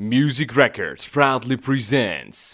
Music Records proudly presents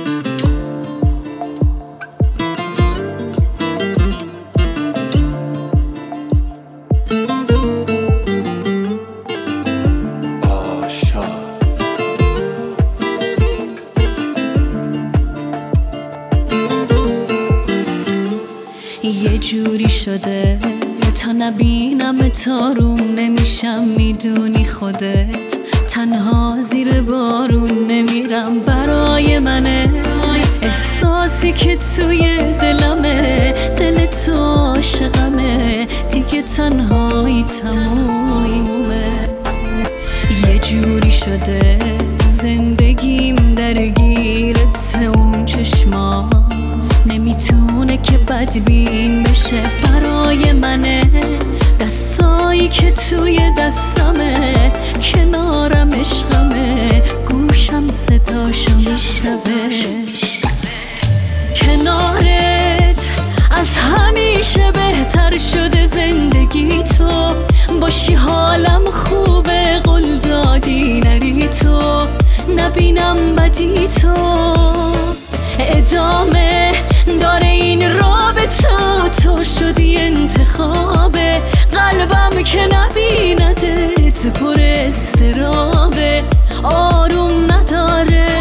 یه جوری شده تا نبینم تا روم نمیشم، میدونی خودت تنها زیر بارون نمیرم. برای منه احساسی که توی دلمه، دل تو عاشقمه، دیگه تنهایی تمومه. یه جوری شده زندگیم درگیرت، اون چشما نمیتونه که بدبین بشه. برای منه دستایی که توی دستمه، کنارم عشقمه، گوشم صداشو میشنوه. کنارت از همیشه بهتر شده زندگی، تو باشی حالم خوبه، قول دادی نری تو، نبینم بدی تو. ادامه داره این رابطه، تو شدی انتخابه، قلبم که نبینده تو پر استرابه، آروم نداره.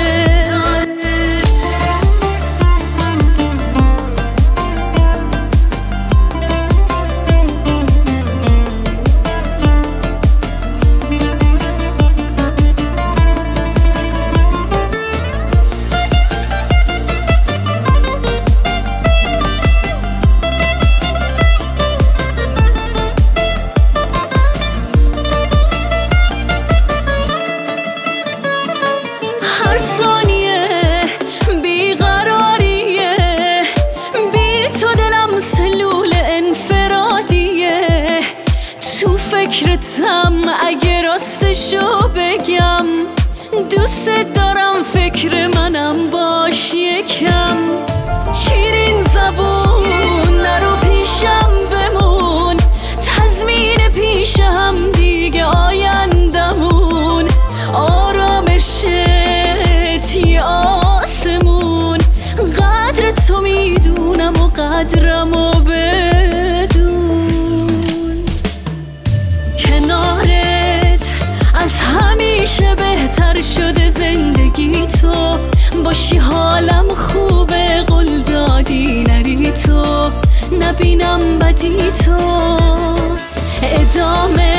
هر ثانیه بیقراریه، بی تو دلم سلول انفرادیه. تو فکرتم اگه راستشو بگم، دوست دارم فکر منم باش یکم. شیرین زبون نرو پیشم بمون، تضمین پیش هم دیگه آیندمون. آرامشت یه آسمون، قدر تو میدونم و قدرمو بدون. کنارت از همیشه بهتر شده زندگی، تو باشی حالم خوبه، قول دادی نری تو، نبینم بدی تو. ادامه